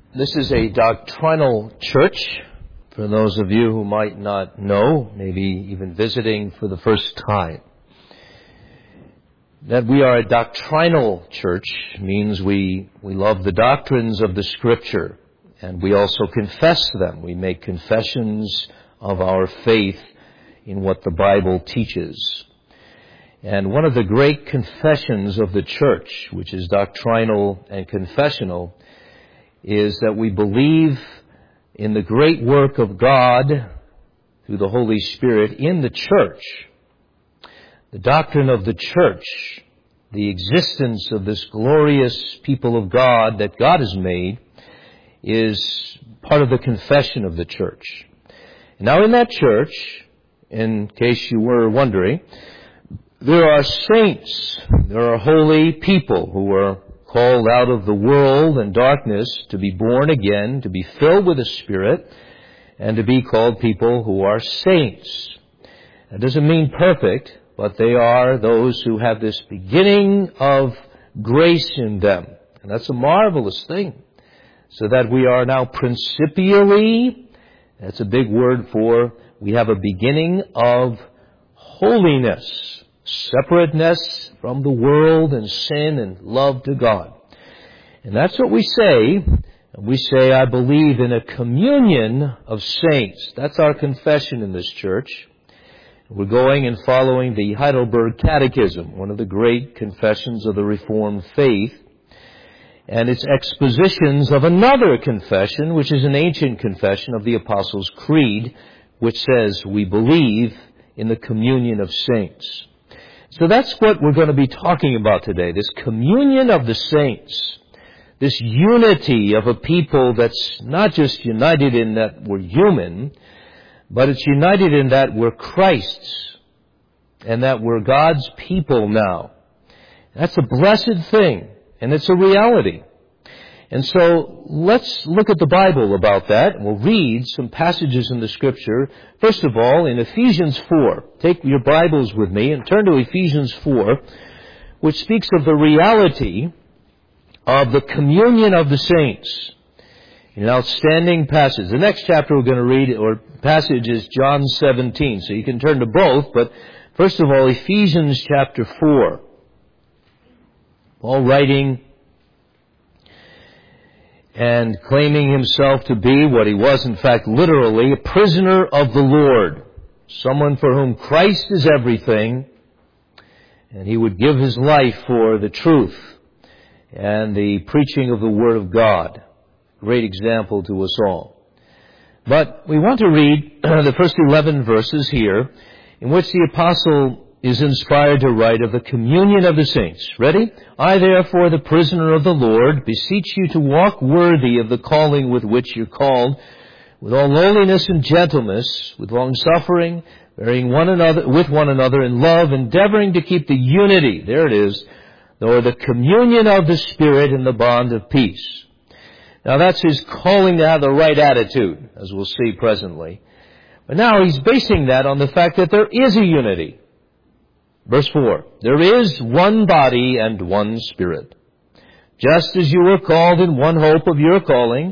This is a doctrinal church. For those of you who might not know, maybe even visiting for the first time, that we are a doctrinal church means we love the doctrines of the Scripture, and we also confess them. We make confessions of our faith in what the Bible teaches. And one of the great confessions of the church, which is doctrinal and confessional, is that we believe in the great work of God through the Holy Spirit in the church. The doctrine of the church, the existence of this glorious people of God that God has made, is part of the confession of the church. Now in that church, in case you were wondering, there are saints, there are holy people who are called out of the world and darkness to be born again, to be filled with the Spirit, and to be called people who are saints. That doesn't mean perfect, but they are those who have this beginning of grace in them. And that's a marvelous thing. So that we are now principially, that's a big word for, we have a beginning of holiness, separateness from the world and sin and love to God. And that's what we say. We say, I believe in a communion of saints. That's our confession in this church. We're going and following the Heidelberg Catechism, one of the great confessions of the Reformed faith, and its expositions of another confession, which is an ancient confession of the Apostles' Creed, which says we believe in the communion of saints. So that's what we're going to be talking about today, this communion of the saints, this unity of a people that's not just united in that we're human, but it's united in that we're Christ's and that we're God's people now. That's a blessed thing, and it's a reality. And so let's look at the Bible about that. We'll read some passages in the Scripture. First of all, in Ephesians 4. Take your Bibles with me and turn to Ephesians 4, which speaks of the reality of the communion of the saints. An outstanding passage. The next chapter we're going to read, or passage, is John 17. So you can turn to both, but first of all, Ephesians chapter 4. Paul writing and claiming himself to be what he was, in fact, literally, a prisoner of the Lord. Someone for whom Christ is everything, and he would give his life for the truth and the preaching of the Word of God. Great example to us all. But we want to read the first 11 verses here, in which the apostle is inspired to write of the communion of the saints. Ready? I, therefore, the prisoner of the Lord, beseech you to walk worthy of the calling with which you're called, with all lowliness and gentleness, with long-suffering, bearing with one another in love, endeavoring to keep the unity, there it is, or the communion of the Spirit in the bond of peace. Now that's his calling to have the right attitude, as we'll see presently. But now he's basing that on the fact that there is a unity. Verse 4, there is one body and one Spirit. Just as you were called in one hope of your calling,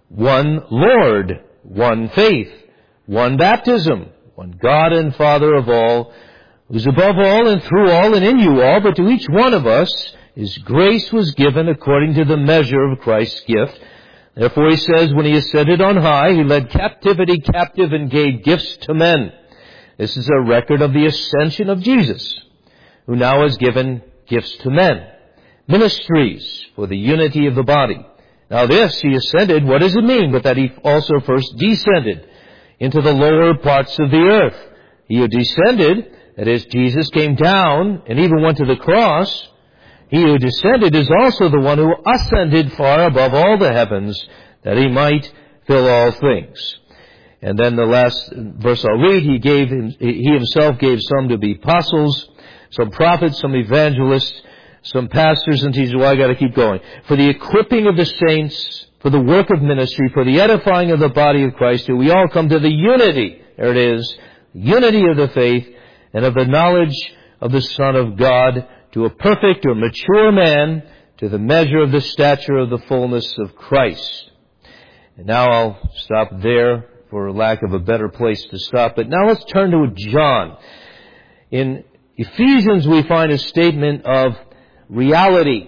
one Lord, one faith, one baptism, one God and Father of all, who's above all and through all and in you all, but to each one of us his grace was given according to the measure of Christ's gift. Therefore he says, when he ascended on high, he led captivity captive and gave gifts to men. This is a record of the ascension of Jesus, who now has given gifts to men, ministries for the unity of the body. Now this, he ascended, what does it mean? But that he also first descended into the lower parts of the earth. He who descended, that is, Jesus came down and even went to the cross. He who descended is also the one who ascended far above all the heavens, that he might fill all things. And then the last verse I'll read, he himself gave some to be apostles, some prophets, some evangelists, some pastors and teachers. Well, I got to keep going. For the equipping of the saints, for the work of ministry, for the edifying of the body of Christ, till we all come to the unity, there it is, unity of the faith and of the knowledge of the Son of God, to a perfect or mature man, to the measure of the stature of the fullness of Christ. And now I'll stop there for lack of a better place to stop. But now let's turn to John. In Ephesians we find a statement of reality.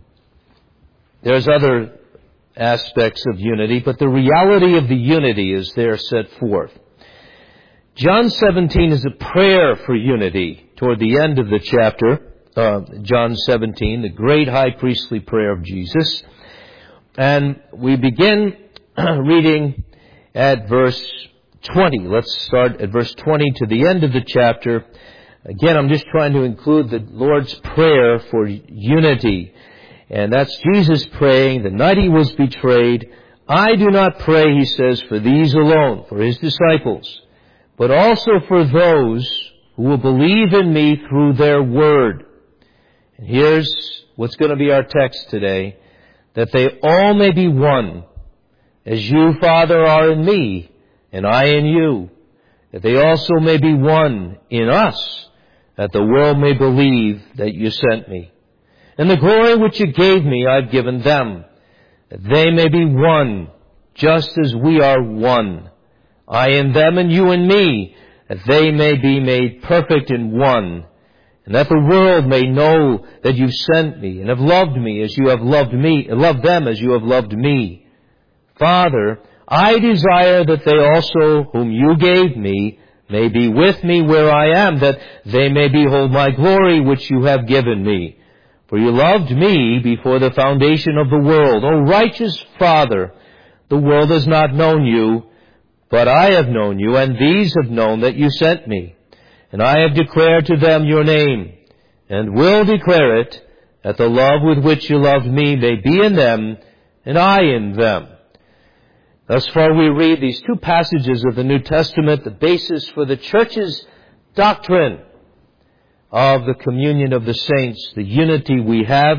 There's other aspects of unity, but the reality of the unity is there set forth. John 17 is a prayer for unity toward the end of the chapter. John 17, the great high priestly prayer of Jesus. And we begin reading at verse 20. Let's start at verse 20 to the end of the chapter. Again, I'm just trying to include the Lord's prayer for unity. And that's Jesus praying the night he was betrayed. I do not pray, he says, for these alone, for his disciples, but also for those who will believe in me through their word. And here's what's going to be our text today, that they all may be one, as you, Father, are in me, and I in you, that they also may be one in us, that the world may believe that you sent me. And the glory which you gave me I've given them, that they may be one, just as we are one. I in them and you in me, that they may be made perfect in one, and that the world may know that you've sent me and have loved me as you have loved them as you have loved me. Father, I desire that they also whom you gave me may be with me where I am, that they may behold my glory which you have given me. For you loved me before the foundation of the world. O righteous Father, the world has not known you, but I have known you, and these have known that you sent me. And I have declared to them your name, and will declare it, that the love with which you loved me may be in them, and I in them. Thus far we read these two passages of the New Testament, the basis for the church's doctrine of the communion of the saints, the unity we have,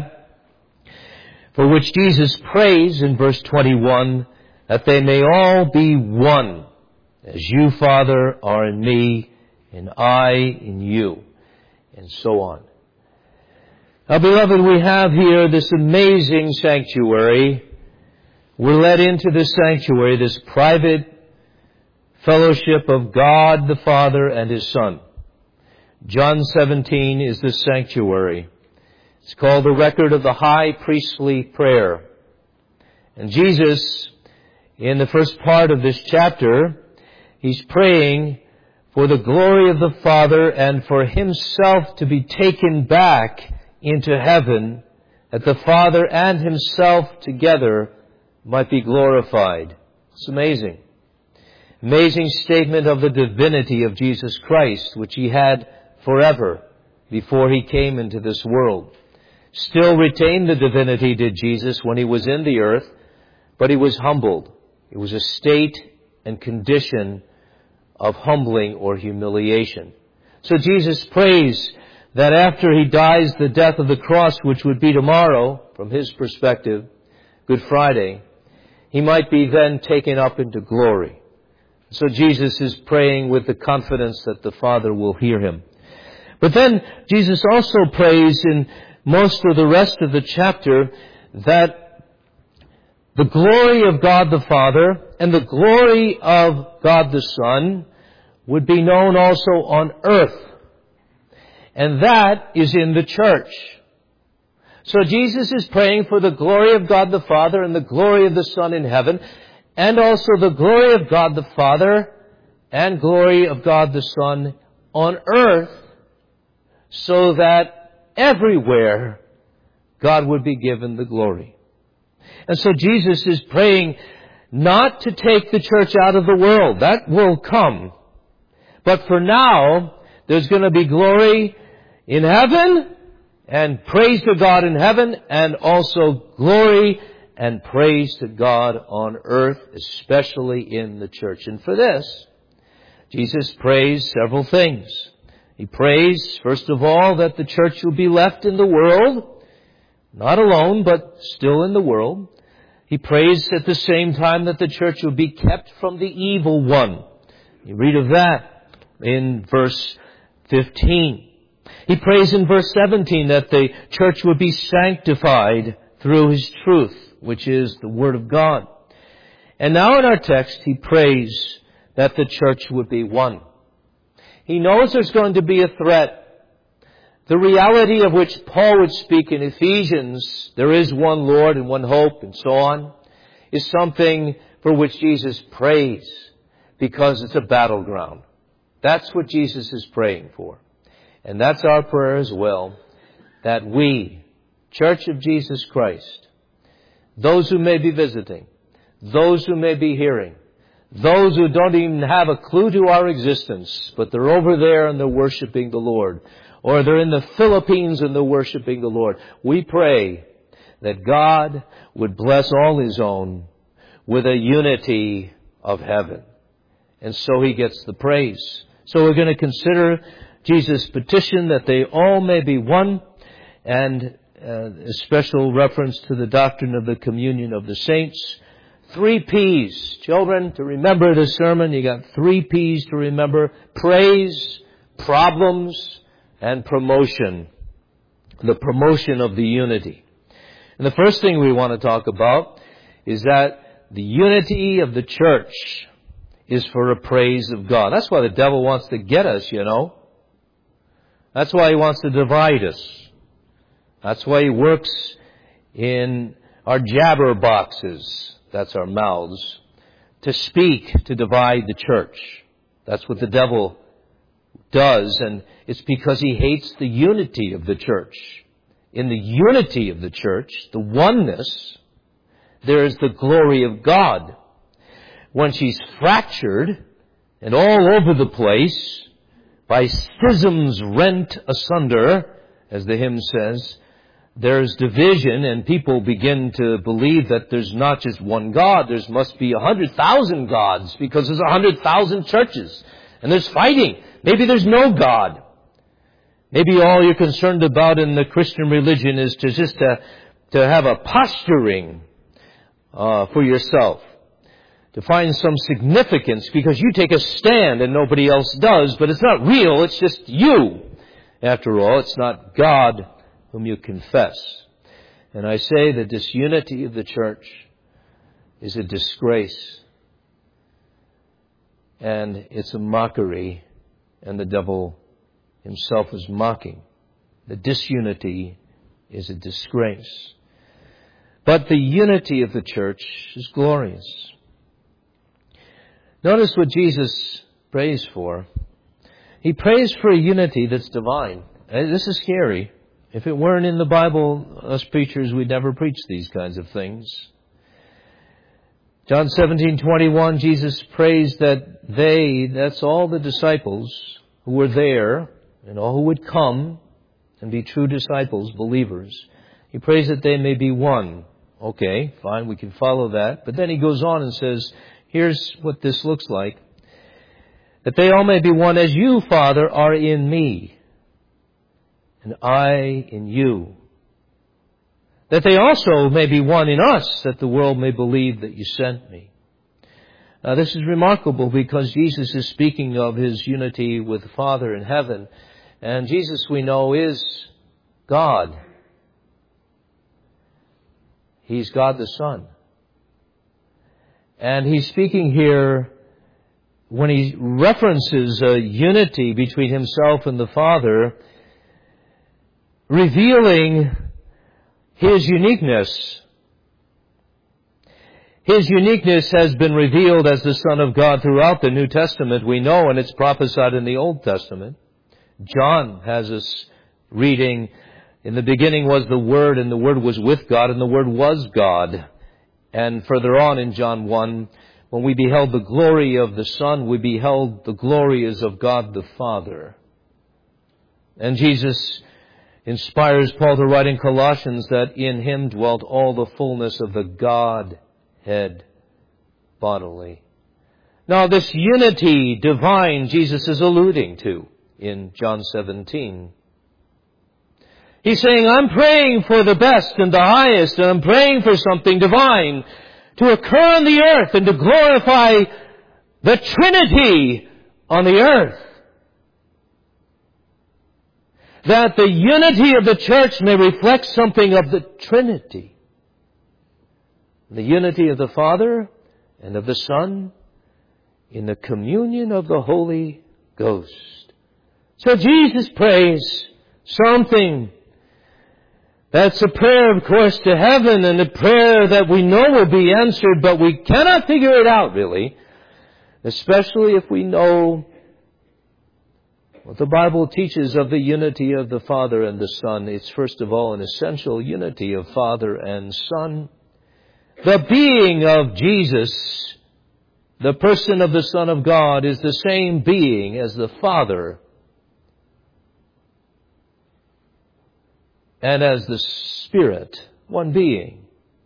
for which Jesus prays in verse 21, that they may all be one, as you, Father, are in me, and I in you, and so on. Now, beloved, we have here this amazing sanctuary. We're led into this sanctuary, this private fellowship of God the Father and His Son. John 17 is the sanctuary. It's called the record of the high priestly prayer. And Jesus, in the first part of this chapter, he's praying for the glory of the Father and for himself to be taken back into heaven, that the Father and himself together might be glorified. It's amazing. Amazing statement of the divinity of Jesus Christ, which he had forever before he came into this world. Still retained the divinity, did Jesus, when he was in the earth, but he was humbled. It was a state and condition of humbling or humiliation. So Jesus prays that after he dies the death of the cross, which would be tomorrow, from his perspective, Good Friday, he might be then taken up into glory. So Jesus is praying with the confidence that the Father will hear him. But then Jesus also prays in most of the rest of the chapter that the glory of God the Father and the glory of God the Son would be known also on earth. And that is in the church. So Jesus is praying for the glory of God the Father and the glory of the Son in heaven, and also the glory of God the Father and glory of God the Son on earth, so that everywhere God would be given the glory. And so Jesus is praying not to take the church out of the world. That will come. But for now, there's going to be glory in heaven, and praise to God in heaven, and also glory and praise to God on earth, especially in the church. And for this, Jesus prays several things. He prays, first of all, that the church will be left in the world, not alone, but still in the world. He prays at the same time that the church will be kept from the evil one. You read of that in verse 15. He prays in verse 17 that the church would be sanctified through His truth, which is the Word of God. And now in our text, he prays that the church would be one. He knows there's going to be a threat. The reality of which Paul would speak in Ephesians, there is one Lord and one hope and so on, is something for which Jesus prays because it's a battleground. That's what Jesus is praying for. And that's our prayer as well, that we, Church of Jesus Christ, those who may be visiting, those who may be hearing, those who don't even have a clue to our existence, but they're over there and they're worshiping the Lord, or they're in the Philippines and they're worshiping the Lord. We pray that God would bless all His own with a unity of heaven. And so He gets the praise. So we're going to consider Jesus' petition that they all may be one, and a special reference to the doctrine of the communion of the saints. 3 P's. Children, to remember this sermon, you got 3 P's to remember. Praise, problems, and promotion. The promotion of the unity. And the first thing we want to talk about is that the unity of the church is for a praise of God. That's why the devil wants to get us, you know. That's why he wants to divide us. That's why he works in our jabber boxes. That's our mouths. To speak, to divide the church. That's what the devil does, and it's because he hates the unity of the church. In the unity of the church, the oneness, there is the glory of God. When she's fractured and all over the place by schisms rent asunder, as the hymn says, there's division, and people begin to believe that there's not just one God. There must be 100,000 gods because there's 100,000 churches. And there's fighting. Maybe there's no God. Maybe all you're concerned about in the Christian religion is to have a posturing for yourself. To find some significance because you take a stand and nobody else does. But it's not real. It's just you. After all, it's not God whom you confess. And I say that this unity of the church is a disgrace. And it's a mockery. And the devil himself is mocking. The disunity is a disgrace. But the unity of the church is glorious. Notice what Jesus prays for. He prays for a unity that's divine. This is scary. If it weren't in the Bible, us preachers, we'd never preach these kinds of things. John 17:21, Jesus prays that that's all the disciples who were there, and all who would come and be true disciples, believers. He prays that they may be one. Okay, fine, we can follow that. But then he goes on and says, here's what this looks like. That they all may be one as you, Father, are in me, and I in you. That they also may be one in us, that the world may believe that you sent me. Now this is remarkable because Jesus is speaking of His unity with the Father in heaven. And Jesus, we know, is God. He's God the Son. And He's speaking here when He references a unity between Himself and the Father, revealing His uniqueness. His uniqueness has been revealed as the Son of God throughout the New Testament, we know, and it's prophesied in the Old Testament. John has us reading, in the beginning was the Word, and the Word was with God, and the Word was God. And further on in John 1, when we beheld the glory of the Son, we beheld the glory as of God the Father. And Jesus inspires Paul to write in Colossians that in Him dwelt all the fullness of the Godhead bodily. Now this unity divine Jesus is alluding to in John 17. He's saying, I'm praying for the best and the highest, and I'm praying for something divine to occur on the earth and to glorify the Trinity on the earth. That the unity of the church may reflect something of the Trinity. The unity of the Father and of the Son in the communion of the Holy Ghost. So Jesus prays something that's a prayer, of course, to heaven, and a prayer that we know will be answered, but we cannot figure it out, really, especially if we know what the Bible teaches of the unity of the Father and the Son. It's first of all an essential unity of Father and Son. The being of Jesus, the person of the Son of God, is the same being as the Father and as the Spirit, one being.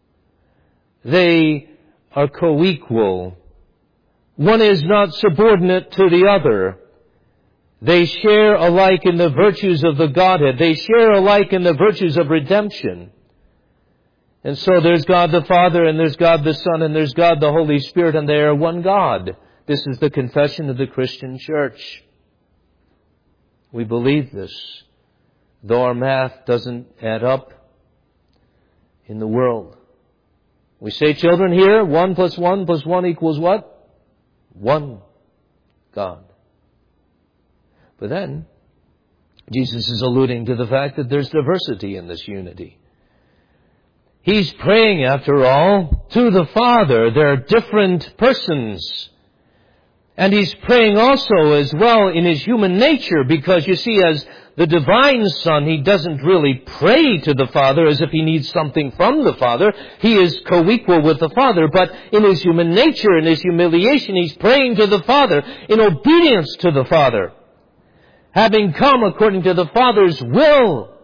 They are co-equal. One is not subordinate to the other. They share alike in the virtues of the Godhead. They share alike in the virtues of redemption. And so there's God the Father, and there's God the Son, and there's God the Holy Spirit, and they are one God. This is the confession of the Christian church. We believe this, though our math doesn't add up in the world. We say, children, here, 1 plus 1 plus 1 equals what? 1 God. But then, Jesus is alluding to the fact that there's diversity in this unity. He's praying, after all, to the Father. They're different persons. And He's praying also as well in His human nature, because you see, as the divine Son, He doesn't really pray to the Father as if He needs something from the Father. He is co-equal with the Father, but in His human nature, in His humiliation, He's praying to the Father in obedience to the Father, having come according to the Father's will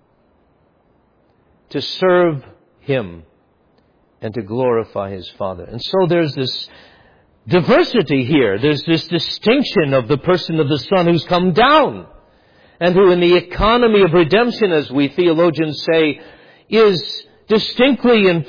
to serve Him and to glorify His Father. And so there's this diversity here. There's this distinction of the person of the Son who's come down, and who in the economy of redemption, as we theologians say, is distinctly and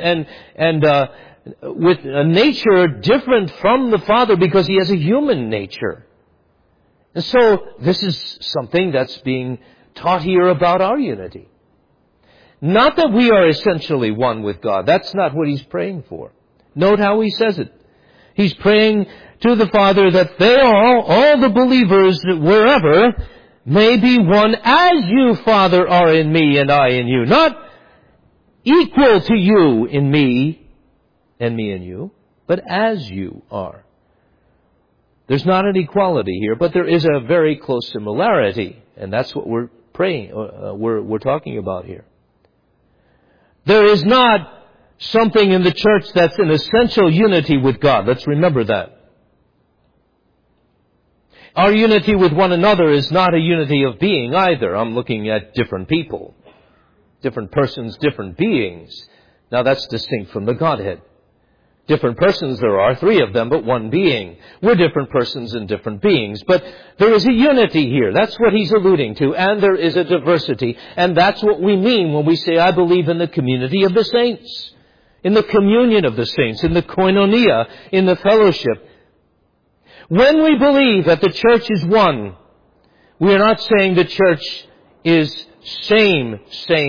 with a nature different from the Father, because He has a human nature. And so this is something that's being taught here about our unity. Not that we are essentially one with God. That's not what He's praying for. Note how He says it. He's praying to the Father that they all the believers wherever, may be one as you, Father, are in me and I in you. Not equal to you in me and me in you, but as you are. There's not an equality here, but there is a very close similarity, and that's what we're praying, we're talking about here. There is not something in the church that's an essential unity with God. Let's remember that. Our unity with one another is not a unity of being either. I'm looking at different people, different persons, different beings. Now that's distinct from the Godhead. Different persons there are, 3 of them, but one being. We're different persons and different beings. But there is a unity here. That's what He's alluding to. And there is a diversity. And that's what we mean when we say, I believe in the community of the saints. In the communion of the saints. In the koinonia. In the fellowship. When we believe that the church is one, we are not saying the church is same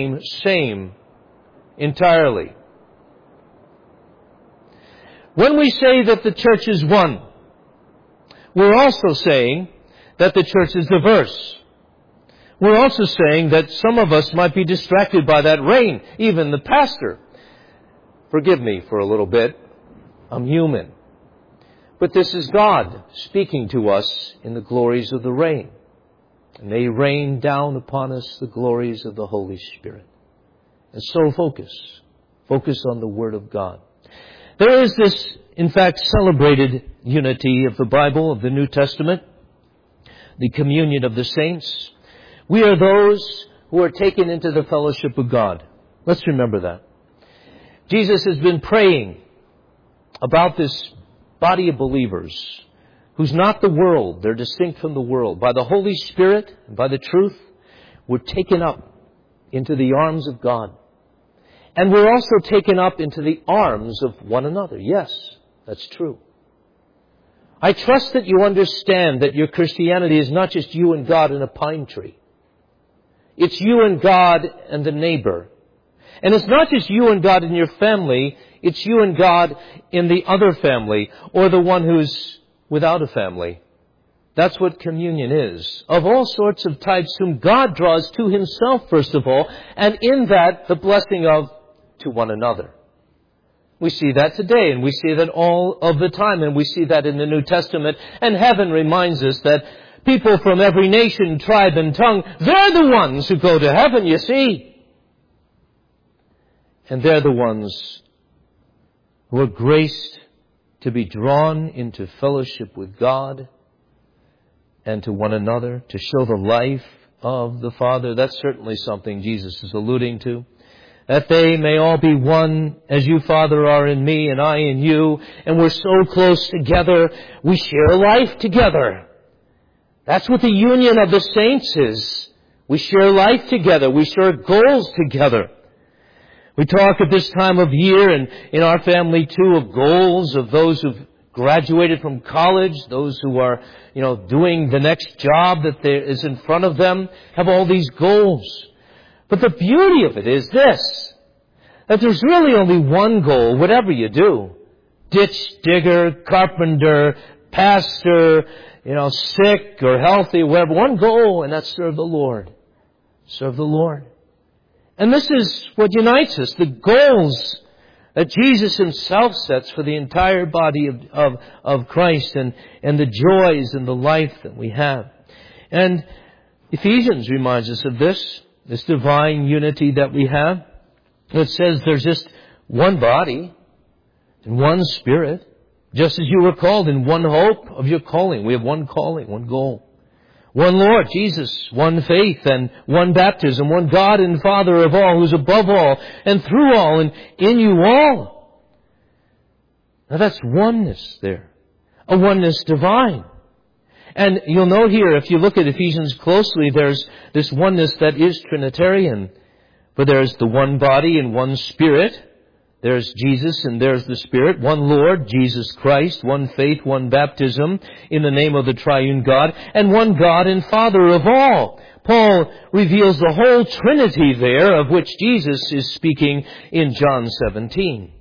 entirely. When we say that the church is one, we're also saying that the church is diverse. We're also saying that some of us might be distracted by that rain, even the pastor. Forgive me for a little bit. I'm human. But this is God speaking to us in the glories of the rain. And they rain down upon us the glories of the Holy Spirit. And so focus on the Word of God. There is this, in fact, celebrated unity of the Bible, of the New Testament, the communion of the saints. We are those who are taken into the fellowship of God. Let's remember that. Jesus has been praying about this body of believers who's not the world. They're distinct from the world. By the Holy Spirit and by the truth, we're taken up into the arms of God. And we're also taken up into the arms of one another. Yes, that's true. I trust that you understand that your Christianity is not just you and God in a pine tree. It's you and God and the neighbor. And it's not just you and God in your family It's you and God in the other family, or the one who's without a family. That's what communion is. Of all sorts of types, whom God draws to Himself, first of all, and in that, the blessing of to one another. We see that today, and we see that all of the time, and we see that in the New Testament. And heaven reminds us that people from every nation, tribe, and tongue, they're the ones who go to heaven, you see. And they're the ones who are graced to be drawn into fellowship with God and to one another, to show the life of the Father. That's certainly something Jesus is alluding to. That they may all be one, as you, Father, are in me and I in you, and we're so close together, we share life together. That's what the union of the saints is. We share life together. We share goals together. We talk at this time of year, and in our family too, of goals of those who've graduated from college, those who are, doing the next job that there is in front of them, have all these goals. But the beauty of it is this, that there's really only one goal, whatever you do. Ditch digger, carpenter, pastor, sick or healthy, whatever. One goal, and that's serve the Lord. Serve the Lord. And this is what unites us, the goals that Jesus Himself sets for the entire body of Christ and the joys and the life that we have. And Ephesians reminds us of this divine unity that we have. It says there's just one body and one Spirit, just as you were called in one hope of your calling. We have one calling, one goal. One Lord, Jesus, one faith, and one baptism, one God and Father of all, who's above all, and through all, and in you all. Now that's oneness there. A oneness divine. And you'll note here, if you look at Ephesians closely, there's this oneness that is Trinitarian. But there's the one body and one Spirit. There's Jesus and there's the Spirit. One Lord, Jesus Christ. One faith, one baptism in the name of the triune God. And one God and Father of all. Paul reveals the whole Trinity there, of which Jesus is speaking in John 17.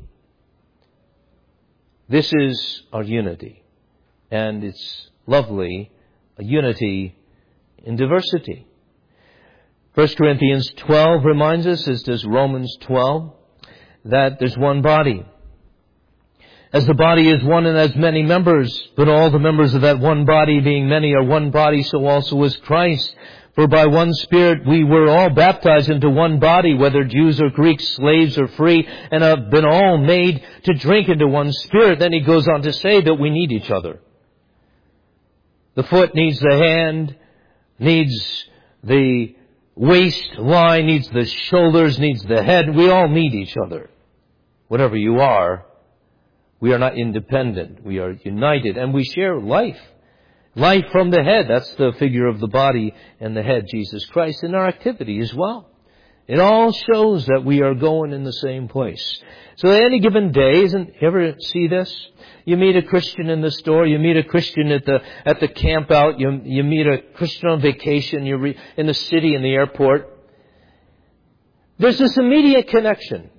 This is our unity. And it's lovely, a unity in diversity. 1 Corinthians 12 reminds us, as does Romans 12, that there's one body. As the body is one and has many members, but all the members of that one body, being many, are one body, so also is Christ. For by one Spirit we were all baptized into one body, whether Jews or Greeks, slaves or free, and have been all made to drink into one Spirit. Then he goes on to say that we need each other. The foot needs the hand, needs the waistline, needs the shoulders, needs the head. We all need each other. Whatever you are, we are not independent. We are united, and we share life. Life from the head. That's the figure of the body and the head, Jesus Christ, in our activity as well. It all shows that we are going in the same place. So at any given day, you ever see this? You meet a Christian in the store, you meet a Christian at the camp out, you meet a Christian on vacation, you're in the city, in the airport. There's this immediate connection.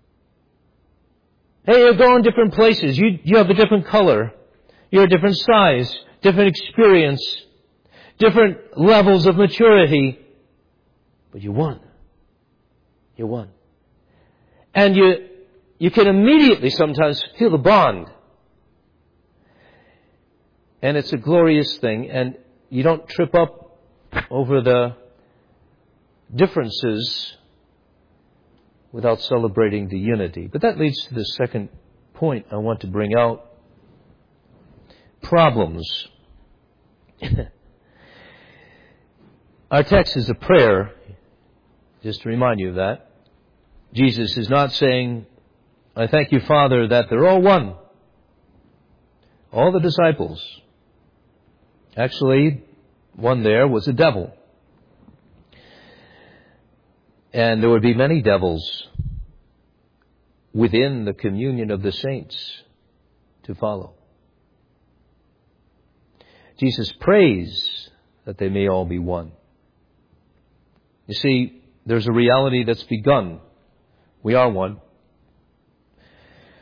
Hey, you're going different places. You have a different color. You're a different size, different experience, different levels of maturity. But you won. You won. And you can immediately sometimes feel the bond. And it's a glorious thing. And you don't trip up over the differences without celebrating the unity. But that leads to the second point I want to bring out. Problems. Our text is a prayer, just to remind you of that. Jesus is not saying, I thank you, Father, that they're all one. All the disciples. Actually, one there was a devil. And there would be many devils within the communion of the saints to follow. Jesus prays that they may all be one. You see, there's a reality that's begun. We are one.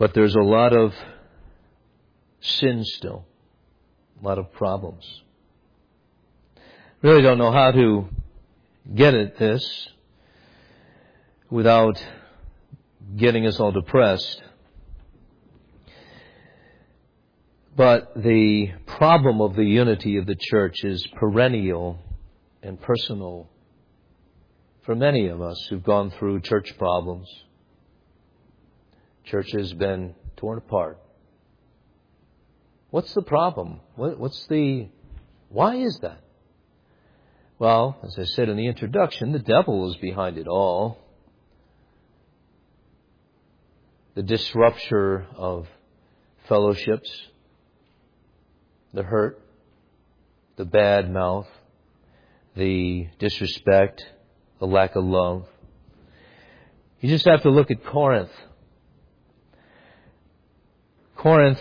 But there's a lot of sin still, a lot of problems. Really don't know how to get at this without getting us all depressed. But the problem of the unity of the church is perennial and personal for many of us who've gone through church problems. Church has been torn apart. What's the problem? Why is that? Well, as I said in the introduction, the devil is behind it all. The disruption of fellowships, the hurt, the bad mouth, the disrespect, the lack of love. You just have to look at Corinth. Corinth,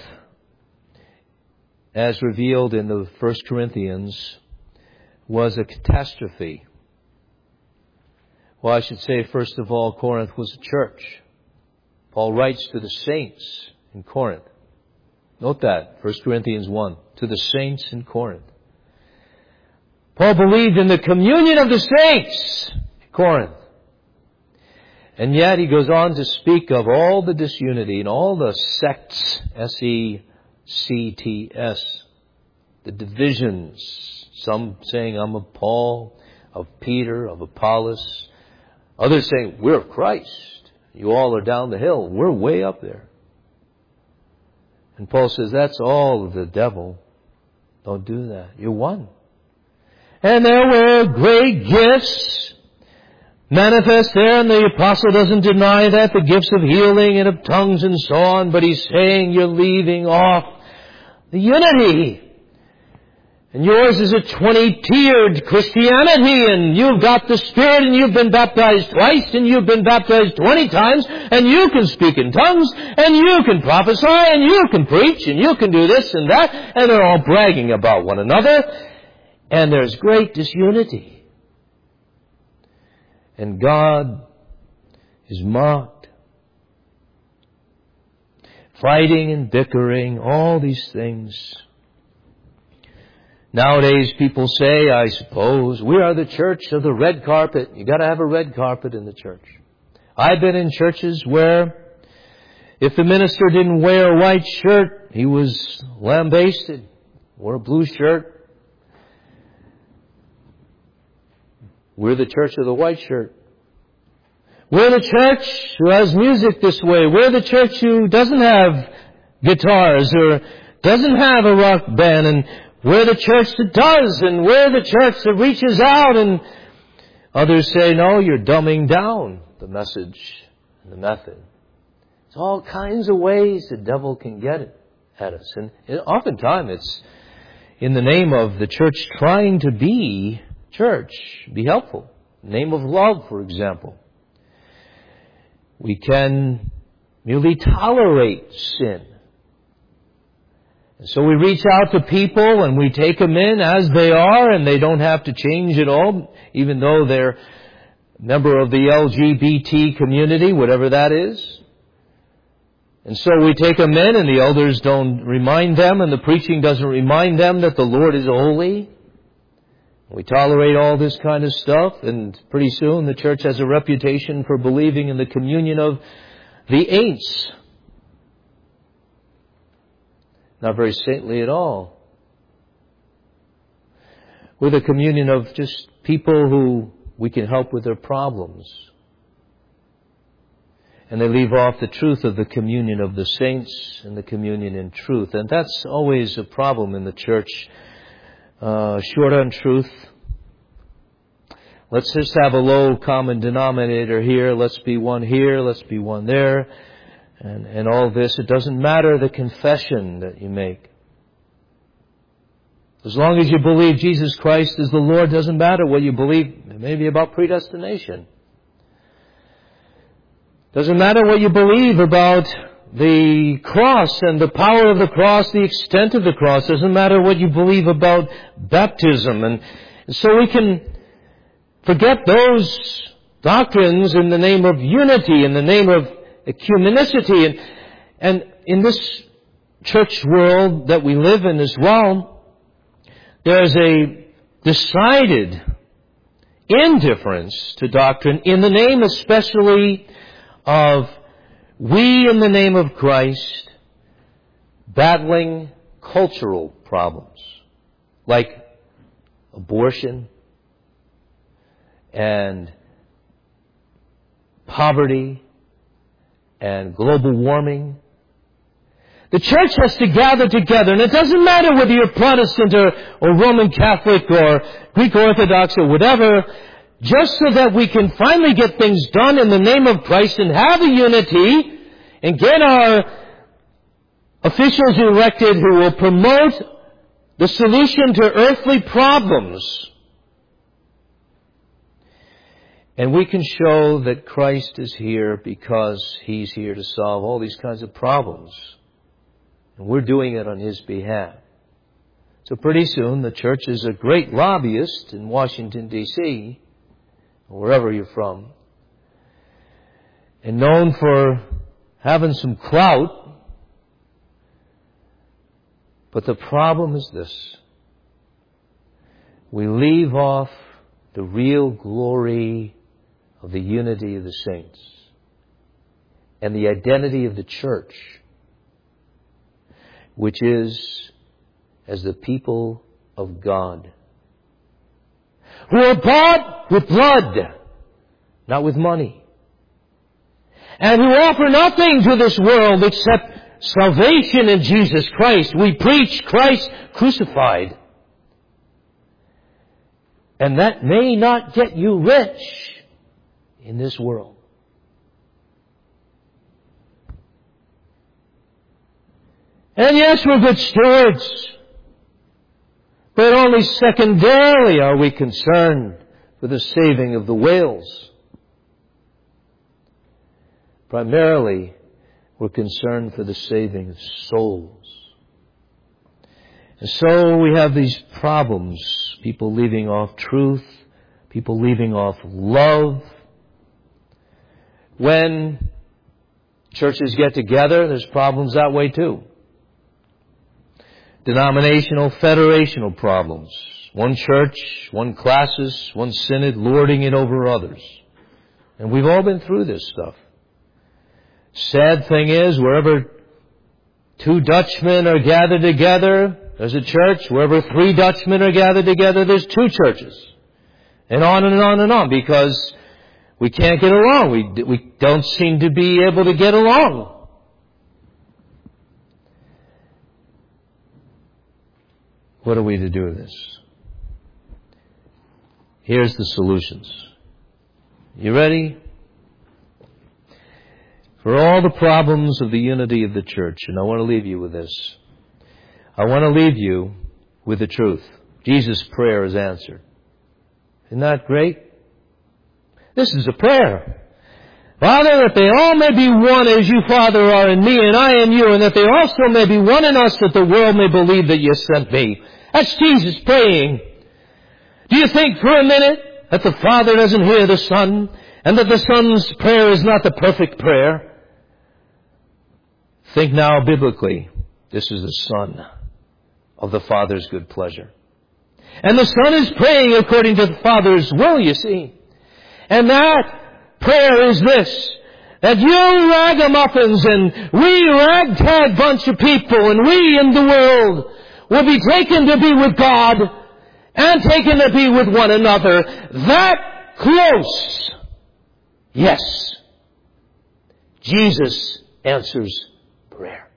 as revealed in the 1 Corinthians, was a catastrophe. Well, I should say, first of all, Corinth was a church. Paul writes to the saints in Corinth. Note that, 1 Corinthians 1, to the saints in Corinth. Paul believed in the communion of the saints in Corinth. And yet he goes on to speak of all the disunity and all the sects, S-E-C-T-S, the divisions. Some saying, I'm of Paul, of Peter, of Apollos. Others saying, we're of Christ. You all are down the hill. We're way up there. And Paul says, that's all of the devil. Don't do that. You're one. And there were great gifts manifest there, and the apostle doesn't deny that, the gifts of healing and of tongues and so on, but he's saying you're leaving off the unity. And yours is a 20-tiered Christianity, and you've got the Spirit, and you've been baptized twice, and you've been baptized 20 times, and you can speak in tongues, and you can prophesy, and you can preach, and you can do this and that, and they're all bragging about one another, and there's great disunity. And God is mocked. Fighting and bickering, all these things. Nowadays people say, I suppose, we are the church of the red carpet. You got to have a red carpet in the church. I've been in churches where if the minister didn't wear a white shirt, he was lambasted. Wore a blue shirt. We're the church of the white shirt. We're the church who has music this way. We're the church who doesn't have guitars or doesn't have a rock band. And we're the church that does. And we're the church that reaches out. And others say, no, you're dumbing down the message and the method. There's all kinds of ways the devil can get it at us. And oftentimes it's in the name of the church trying to be church, be helpful. Name of love, for example. We can merely tolerate sin. And so we reach out to people and we take them in as they are, and they don't have to change at all, even though they're a member of the LGBT community, whatever that is. And so we take them in, and the elders don't remind them, and the preaching doesn't remind them that the Lord is holy. We tolerate all this kind of stuff, and pretty soon the church has a reputation for believing in the communion of the ain'ts. Not very saintly at all. We're the communion of just people who we can help with their problems. And they leave off the truth of the communion of the saints and the communion in truth. And that's always a problem in the church. Short on truth. Let's just have a low common denominator here. Let's be one here. Let's be one there. And all this. It doesn't matter the confession that you make. As long as you believe Jesus Christ is the Lord, doesn't matter what you believe maybe about predestination. Doesn't matter what you believe about the cross and the power of the cross, the extent of the cross. Doesn't matter what you believe about baptism. And so we can forget those doctrines in the name of unity, in the name of ecumenicity, and And in this church world that we live in as well, there's a decided indifference to doctrine in the name especially of we in the name of Christ battling cultural problems like abortion and poverty and global warming. The church has to gather together, and it doesn't matter whether you're Protestant or Roman Catholic or Greek Orthodox or whatever, just so that we can finally get things done in the name of Christ and have a unity and get our officials elected who will promote the solution to earthly problems. And we can show that Christ is here because He's here to solve all these kinds of problems. And we're doing it on His behalf. So pretty soon the church is a great lobbyist in Washington, D.C., or wherever you're from, and known for having some clout. But the problem is this. We leave off the real glory of the unity of the saints and the identity of the church, which is as the people of God, who are bought with blood, not with money, and who offer nothing to this world except salvation in Jesus Christ. We preach Christ crucified. And that may not get you rich in this world. And yes, we're good stewards. But only secondarily are we concerned for the saving of the whales. Primarily, we're concerned for the saving of souls. And so we have these problems. People leaving off truth. People leaving off love. When churches get together, there's problems that way too. Denominational, federational problems. One church, one classis, one synod lording it over others. And we've all been through this stuff. Sad thing is, wherever 2 Dutchmen are gathered together, there's a church. Wherever 3 Dutchmen are gathered together, there's 2 churches. And on and on and on, because we can't get along. We don't seem to be able to get along. What are we to do with this? Here's the solutions. You ready? For all the problems of the unity of the church, and I want to leave you with this. I want to leave you with the truth. Jesus' prayer is answered. Isn't that great? This is a prayer. Father, that they all may be one as you, Father, are in me and I in you, and that they also may be one in us, that the world may believe that you sent me. That's Jesus praying. Do you think for a minute that the Father doesn't hear the Son, and that the Son's prayer is not the perfect prayer? Think now biblically. This is the Son of the Father's good pleasure. And the Son is praying according to the Father's will, you see. And that prayer is this: that you ragamuffins and we ragtag bunch of people and we in the world will be taken to be with God and taken to be with one another. That close. Yes. Jesus answers prayer.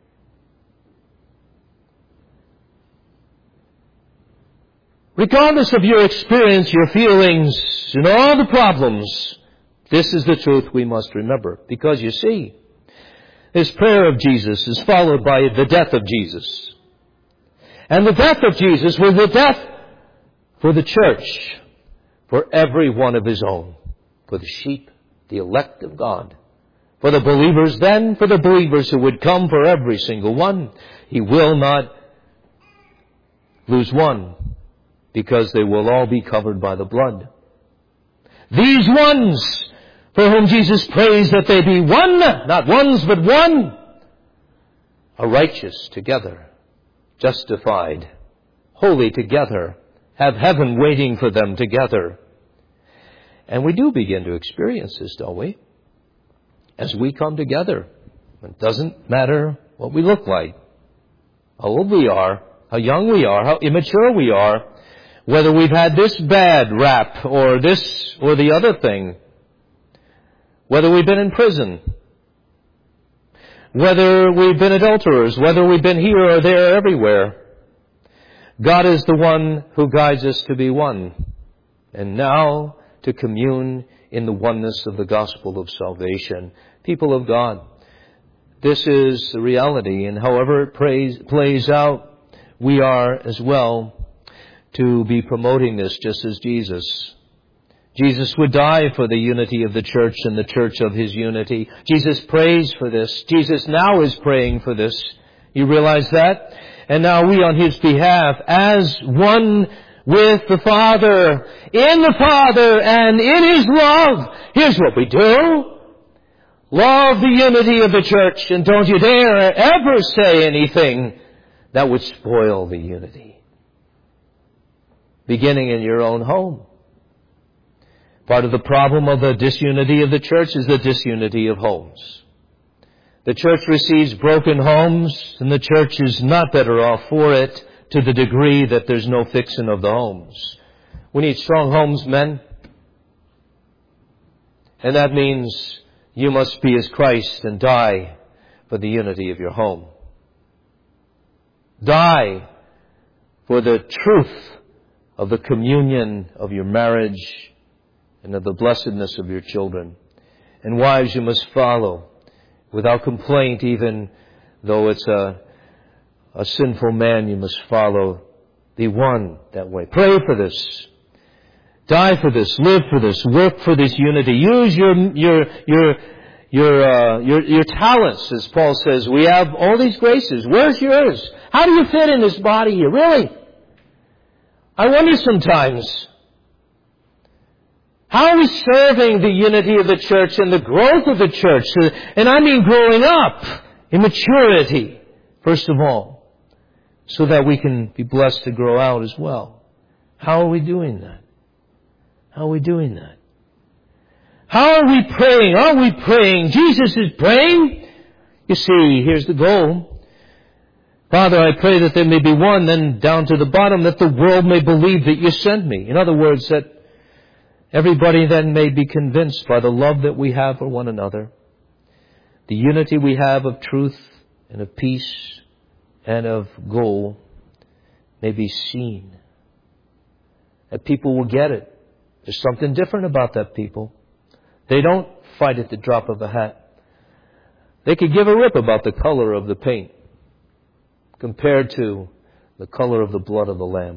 Regardless of your experience, your feelings, and all the problems, this is the truth we must remember. Because you see, this prayer of Jesus is followed by the death of Jesus. And the death of Jesus was the death for the church, for every one of His own, for the sheep, the elect of God. For the believers then, for the believers who would come, for every single one. He will not lose one, because they will all be covered by the blood. These ones for whom Jesus prays that they be one, not ones but one, are righteous together, justified, holy together, have heaven waiting for them together. And we do begin to experience this, don't we? As we come together. It doesn't matter what we look like, how old we are, how young we are, how immature we are, whether we've had this bad rap or this or the other thing, whether we've been in prison, whether we've been adulterers, whether we've been here or there, everywhere. God is the one who guides us to be one, and now to commune in the oneness of the gospel of salvation. People of God, this is the reality, and however it plays out, we are as well to be promoting this just as Jesus. Jesus would die for the unity of the church and the church of His unity. Jesus prays for this. Jesus now is praying for this. You realize that? And now we on His behalf, as one with the Father, in the Father and in His love, here's what we do. Love the unity of the church, and don't you dare ever say anything that would spoil the unity. Beginning in your own home. Part of the problem of the disunity of the church is the disunity of homes. The church receives broken homes, and the church is not better off for it to the degree that there's no fixing of the homes. We need strong homes, men. And that means you must be as Christ and die for the unity of your home. Die for the truth of the communion of your marriage and of the blessedness of your children. And wives, you must follow without complaint, even though it's a sinful man, you must follow. Be one that way. Pray for this. Die for this. Live for this. Work for this unity. Use your talents, as Paul says. We have all these graces. Where's yours? How do you fit in this body here? Really? I wonder sometimes. How are we serving the unity of the church and the growth of the church? And I mean growing up in maturity, first of all, so that we can be blessed to grow out as well. How are we doing that? How are we doing that? How are we praying? Are we praying? Jesus is praying. You see, here's the goal. Father, I pray that there may be one, then down to the bottom, that the world may believe that you sent me. In other words, that everybody then may be convinced by the love that we have for one another, the unity we have of truth and of peace and of goal may be seen. That people will get it. There's something different about that people. They don't fight at the drop of a hat. They could give a rip about the color of the paint compared to the color of the blood of the Lamb.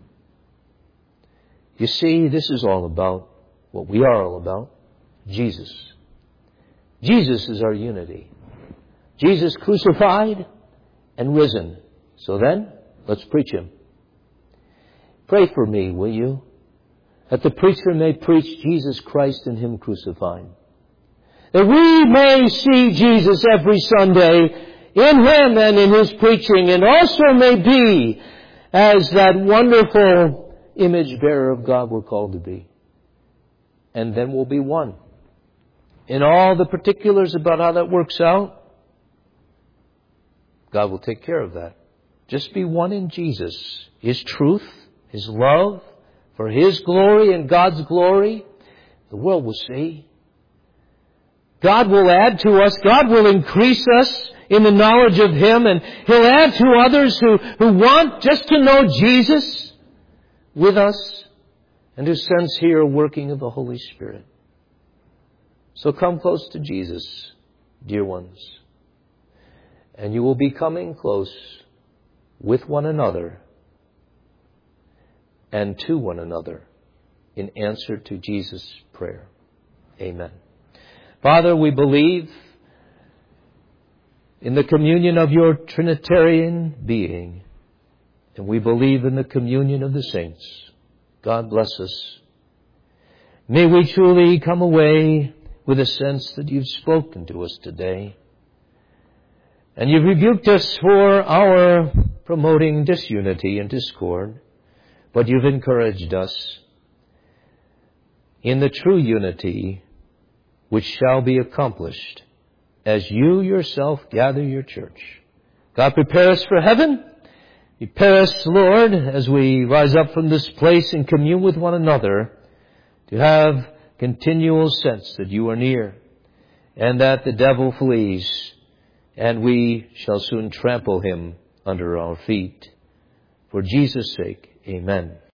You see, this is all about what we are all about. Jesus. Jesus is our unity. Jesus crucified and risen. So then, let's preach Him. Pray for me, will you? That the preacher may preach Jesus Christ and Him crucified. That we may see Jesus every Sunday in Him and in His preaching, and also may be as that wonderful image bearer of God we're called to be. And then we'll be one. In all the particulars about how that works out, God will take care of that. Just be one in Jesus. His truth, His love, for His glory and God's glory, the world will see. God will add to us. God will increase us in the knowledge of Him, and He'll add to others who want just to know Jesus with us, and who sense here a working of the Holy Spirit. So come close to Jesus, dear ones, and you will be coming close with one another and to one another in answer to Jesus' prayer. Amen. Father, we believe in the communion of your Trinitarian being, and we believe in the communion of the saints. God bless us. May we truly come away with a sense that you've spoken to us today. And you've rebuked us for our promoting disunity and discord, but you've encouraged us in the true unity which shall be accomplished as you yourself gather your church. God, prepare us for heaven. Prepare us, Lord, as we rise up from this place and commune with one another, to have continual sense that you are near and that the devil flees, and we shall soon trample him under our feet. For Jesus' sake, amen.